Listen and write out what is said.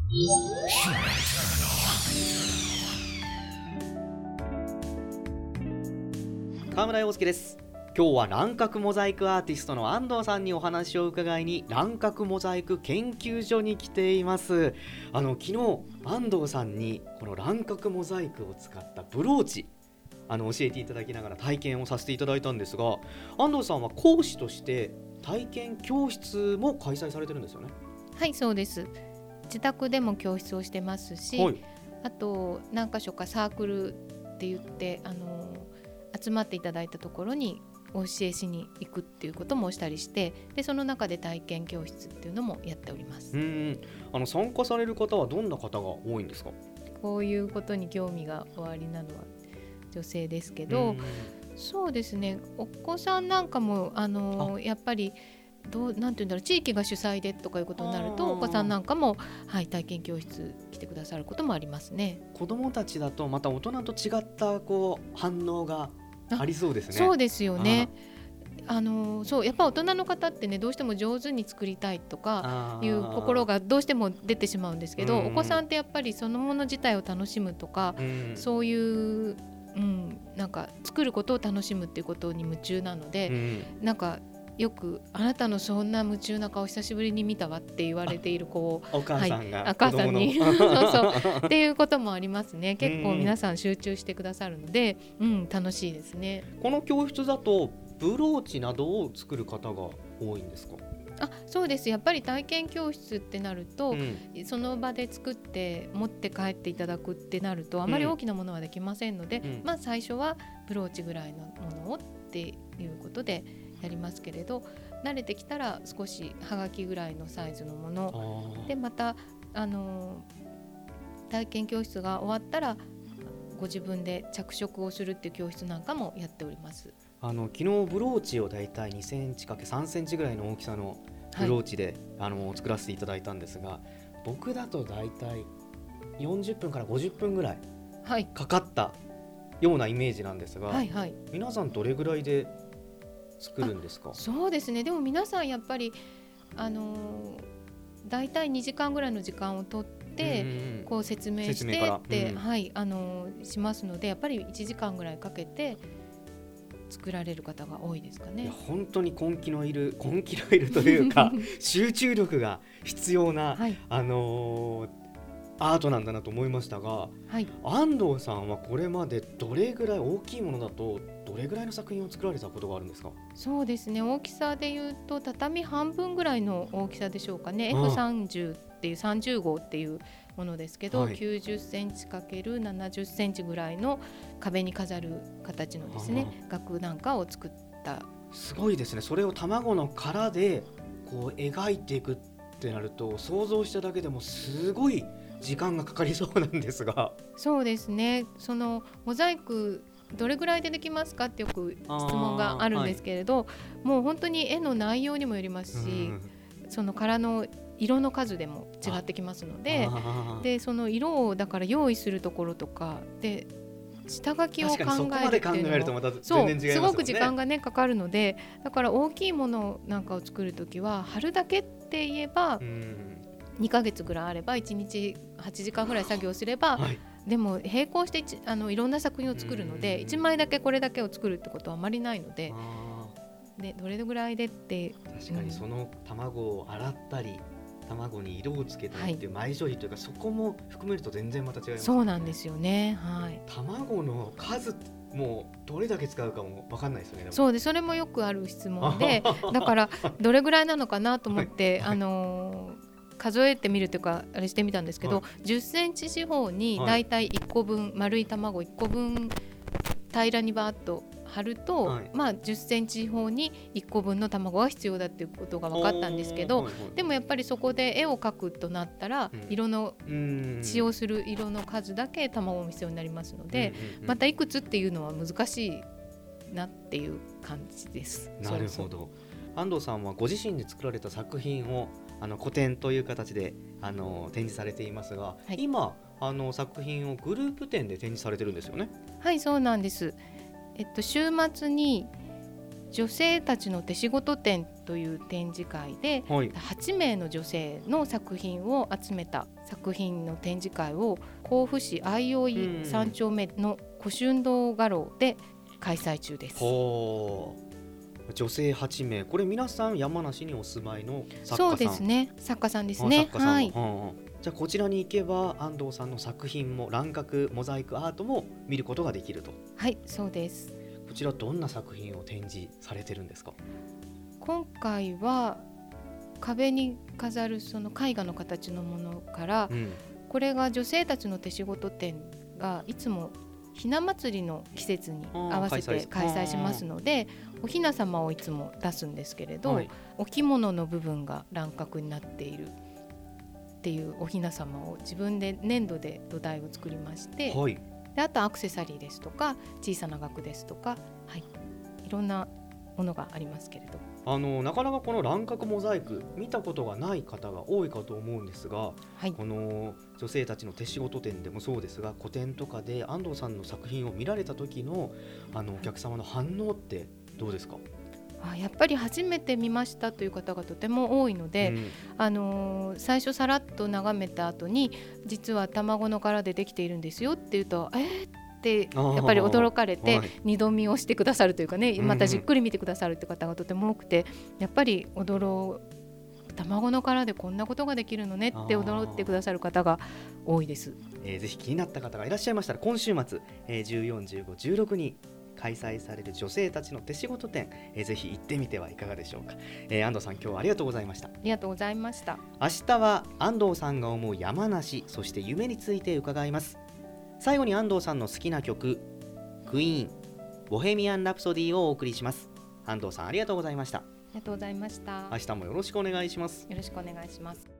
川村洋介です。今日は卵殻モザイクアーティストの安藤さんにお話を伺いに卵殻モザイク研究所に来ています。昨日安藤さんにこの卵殻モザイクを使ったブローチ教えていただきながら体験をさせていただいたんですが、安藤さんは講師として体験教室も開催されてるんですよね。 はい、そうです。自宅でも教室をしてますし、 はい、 あと何か所かサークルって言って集まっていただいたところにお教えしに行くっていうこともしたりして、でその中で体験教室っていうのもやっております。 参加される方はどんな方が多いんですか？ こういうことに興味がおありなのは女性ですけど、そうですね、お子さんなんかもやっぱりなんていうんだろう、地域が主催でとかいうことになるとお子さんなんかも、はい、体験教室来てくださることもありますね。 子どもたちだとまた大人と違った反応がありそうですね。 そうですよね。そうやっぱ大人の方ってね、どうしても上手に作りたいとかいう心がどうしても出てしまうんですけど、お子さんってやっぱりそのもの自体を楽しむとか、そういう、なんか作ることを楽しむっていうことに夢中なので、なんかよくあなたのそんな夢中な顔久しぶりに見たわって言われている子をお母さんが、 お母さんにそうっていうこともありますね。結構皆さん集中してくださるので、楽しいですね。 この教室だとブローチなどを作る方が多いんですか？ そうです。やっぱり体験教室ってなると、その場で作って持って帰っていただくってなるとあまり大きなものはできませんので、最初はブローチぐらいのものをっていうことでやりますけれど、慣れてきたら少しはがきぐらいのサイズのもので、また体験教室が終わったらご自分で着色をするっていう教室なんかもやっております。 昨日ブローチをだいたい2センチ ×3 センチぐらいの大きさのブローチで、作らせていただいたんですが、僕だとだいたい40分から50分ぐらいかかったようなイメージなんですが、皆さんどれぐらいで作るんですか？ そうですね、でも皆さんやっぱりだいたい2時間ぐらいの時間をとってこう説明してって、しますので、やっぱり1時間ぐらいかけて作られる方が多いですかね。 いや本当に根気のいるというか集中力が必要な、アートなんだなと思いましたが、安藤さんはこれまでどれぐらい大きいものだとどれぐらいの作品を作られたことがあるんですか？ そうですね、大きさでいうと畳半分ぐらいの大きさでしょうかね。F30 っていう30号っていうものですけど、90センチ ×70 センチぐらいの壁に飾る形のですね、額なんかを作った。 すごいですね。それを卵の殻でこう描いていくってなると、想像しただけでもすごい時間がかかりそうなんですが。 そうですね、そのモザイクどれぐらいでできますかってよく質問があるんですけれど、もう本当に絵の内容にもよりますし、その殻の色の数でも違ってきますので、その色をだから用意するところとかで下書きを考えるっていうのもすごく時間がねかかるので、だから大きいものなんかを作るときは貼るだけって言えば2ヶ月ぐらいあれば1日8時間ぐらい作業すれば、でも並行していろんな作品を作るので、1枚だけこれだけを作るってことはあまりないので、どれぐらいでって確かにその卵を洗ったり卵に色をつけたりっていう前処理というか、そこも含めると全然また違いますね。 そうなんですよね。 卵の数もどれだけ使うかも分かんないですよね。 そうで、それもよくある質問でだからどれぐらいなのかなと思って、数えてみるというかあれしてみたんですけど、10センチ四方にだいたい1個分、丸い卵1個分平らにバーッと貼ると、10センチ四方に1個分の卵が必要だっていうことが分かったんですけど、でもやっぱりそこで絵を描くとなったら、色の使用する色の数だけ卵も必要になりますので、またいくつっていうのは難しいなっていう感じです。 なるほど。安藤さんはご自身で作られた作品を個展という形で展示されていますが、今作品をグループ展で展示されてるんですよね。 はい、そうなんです。週末に女性たちの手仕事展っという展示会で、 はい、 8名の女性の作品を集めた作品の展示会を甲府市相生3丁目の古春堂画廊で開催中です。 女性8名、これ皆さん山梨にお住まいの作家さん。 そうですね、作家さんですね。はい、 じゃあこちらに行けば安藤さんの作品も卵殻モザイクアートも見ることができると。 はい、そうです。 こちらどんな作品を展示されてるんですか？ 今回は壁に飾るその絵画の形のものから、これが女性たちの手仕事展がいつもひな祭りの季節に合わせて開催しますので、おひな様をいつも出すんですけれど、お着物の部分が卵殻になっているっていうおひな様を自分で粘土で土台を作りまして、であとアクセサリーですとか小さな額ですとか、いろんなものがありますけれど、 なかなかこの卵殻モザイク見たことがない方が多いかと思うんですが、この女性たちの手仕事展でもそうですが、個展とかで安藤さんの作品を見られた時のお客様の反応ってどうですか？ やっぱり初めて見ましたという方がとても多いので、最初さらっと眺めた後に実は卵の殻でできているんですよって言うとってやっぱり驚かれて二度見をしてくださるというかね、またじっくり見てくださるって方がとても多くて、やっぱり卵の殻でこんなことができるのねって驚ってくださる方が多いです。 ぜひ気になった方がいらっしゃいましたら、今週末、14、15、16に開催される女性たちの手仕事展、ぜひ行ってみてはいかがでしょうか。安藤さん、今日はありがとうございました。 ありがとうございました。 明日は安藤さんが思う山梨、そして夢について伺います。最後に安藤さんの好きな曲、クイーンボヘミアン・ラプソディをお送りします。安藤さん、ありがとうございました。 ありがとうございました。 明日もよろしくお願いします。 よろしくお願いします。